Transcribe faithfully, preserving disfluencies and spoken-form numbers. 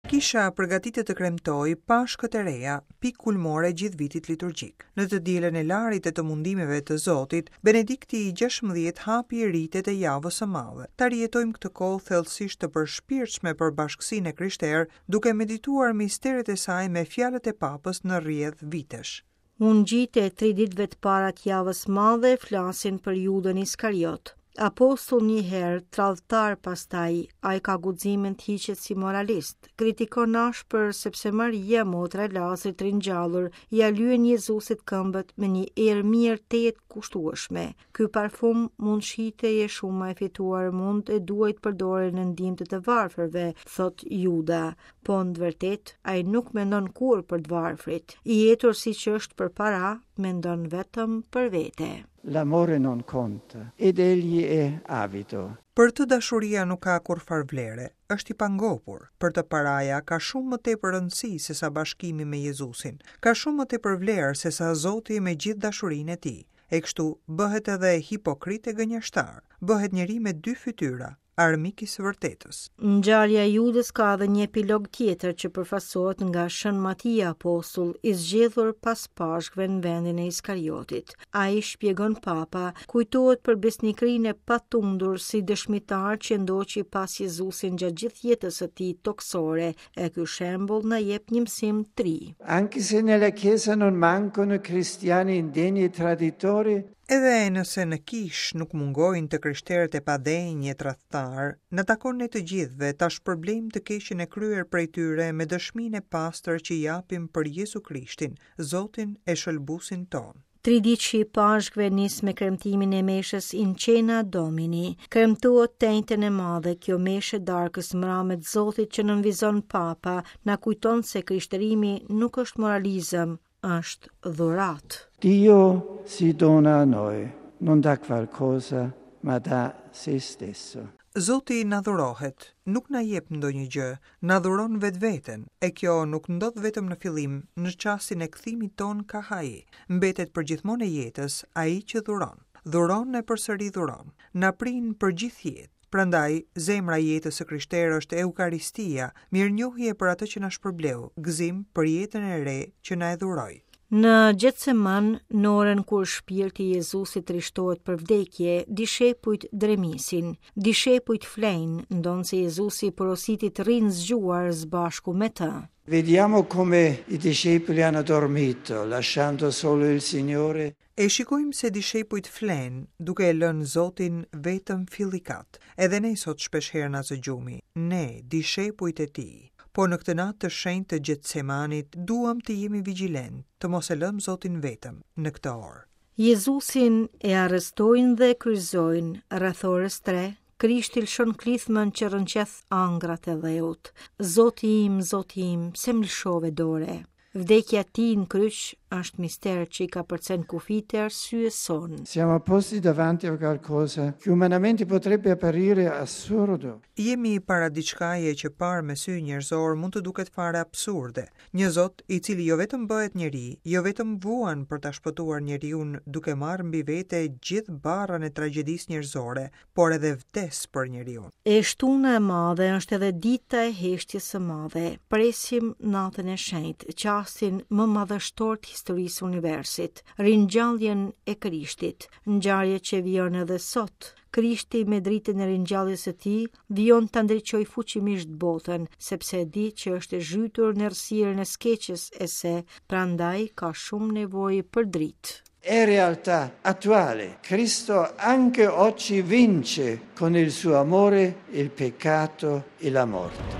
Kisha përgatitur të kremtoj pashkët e reja, pikë kulmore gjithë vitit liturgjik. Në të dielën e larit e të mundimeve të Zotit, Benedikti i gjashtëmbëdhjetë hapi ritet e javës së madhe. Ta rijetojmë këtë kohë thellësisht të përshpirtshme për bashkësinë e krishterë, duke medituar misteret e saj me fjalët e Papës në rrjedh vitesh. Ungjit e tri ditëve të para të javës madhe flasin për Judën Iskariot. Apostull një herë, tradhtar pastaj, ai ka guximin të hiqet si moralist. Kritikon ashpër sepse Maria, motra e Lazarit ringjallur, ia lyen Jezusit këmbët me një erë mirë të jetë kushtueshme. Ky parfum mund shitej e shuma e fituar mund e duhet përdore në ndihmë të të varfërve, thot Juda. Po në të vërtet, ai nuk mendon kur për të varfrit. I jetur siç është për para, mendon vetëm për vete. L'amore non conta ed egli è avido. Për të dashuria nuk ka kurfar vlere, është i pangopur. Për të paraja ka shumë më tepër rëndësi se sa bashkimi me Jezusin. Ka shumë më tepër vlerë se sa Zoti me gjithë dashurinë e tij. E kështu bëhet edhe hipokrit e gënjeshtar. Bëhet njeri me dy fytyra, armik i së vërtetës. Ngjarja e Judës ka edhe një epilog tjetër që përfasohet nga Shën Matia apostull, i zgjedhur pas pashkëve në vendin e Iskariotit. Ai shpjegon Papa, kujtohet për besnikrinë e patundur si dëshmitar që ndoqi pas Jezusin gjatë gjithë jetës së tij toksore, e ky shembull na jep një mësim të ri. Anche se nella Chiesa non mancano cristiani indegni e traditori, Edhe nëse në kish nuk mungojnë të krishterët e padenj e tradhtar, në takon ne të gjithëve ta shpërblejmë të keqen e kryer prej tyre me dëshminë e pastër që japim për Jezu Krishtin, Zotin e shëlbusin ton. Triditëshi i pashkëve nis me kremtimin e meshës in cena Domini. Kremtohet tenjten e madhe, kjo meshë darkës mramet Zotit që nënvizon Papa, na kujton se krishtërimi nuk është moralizëm, është dhurat. Dio si dona a noi, non dà qualcosa, ma dà se stesso. Zoti na dhurohet, nuk na jep ndonjë gjë, na dhuron vetveten, e kjo nuk ndodh vetëm në fillim, në çastin e kthimit ton ka ai. Mbetet përgjithmonë e jetës ai që dhuron. Dhuron e përsëri dhuron. Na prin për gjithë jetë. Prandaj, zemra e jetës së krishterë është Eukaristia, mirënjohje për atë që na shpërbleu, gëzim për jetën e re që na e dhuroi. Në Getseman, në orën kur shpirti i Jezusit rishtohet për vdekje, dishepujt dremisin, dishepujt flejnë, ndonë se Jezusi porositi të rinë zgjuar së bashku me të. Vediamo come i discepoli hanno dormito, lasciando solo il Signore. E shikojmë se dishepujt flen, duke e lënë Zotin vetëm fillikat. Edhe ne sot shpeshherë na zgjumi, ne, dishepujt e tij. Po në këtë natë të shenjtë të Getsemanit, duam të jemi vigjilent, të mos e lëmë Zotin vetëm në këtë orë. Jezusin e arrestojnë dhe kryqëzojnë, rreth orës tre, Krishti lëshon klithmën që rënqeth angrat e dheut. Zoti im, Zoti im, pse më lëshove dore? Vdekja e tij në kryq është mister që i ka përcen kufit e arsye son. Siamo posti davanti a qualcosa che umanamente potrebbe apparire assurdo. Jemi para diçkaje që parë me sy njerëzor mund të duket fare absurde. Një Zot i cili jo vetëm bëhet njeri, jo vetëm vuan për ta shpëtuar njeriun duke marrë mbi vete gjithë barrën e tragjedisë njerëzore, por edhe vdes për njeriun. E shtuna e madhe është edhe dita e heshtjes së madhe. Presim natën e shenjtë, qastin më madhështor të historisë universit, ringjalljen e Krishtit, ngjarje që vjen edhe sot. Krishti me dritën e ringjalljes së tij vijon ta ndriçojë fuqimisht botën, sepse e di që është e zhytur në errësirën e skeqjes e se, prandaj ka shumë nevojë për dritë. È realtà attuale. Cristo anche oggi vince con il suo amore il peccato e la morte.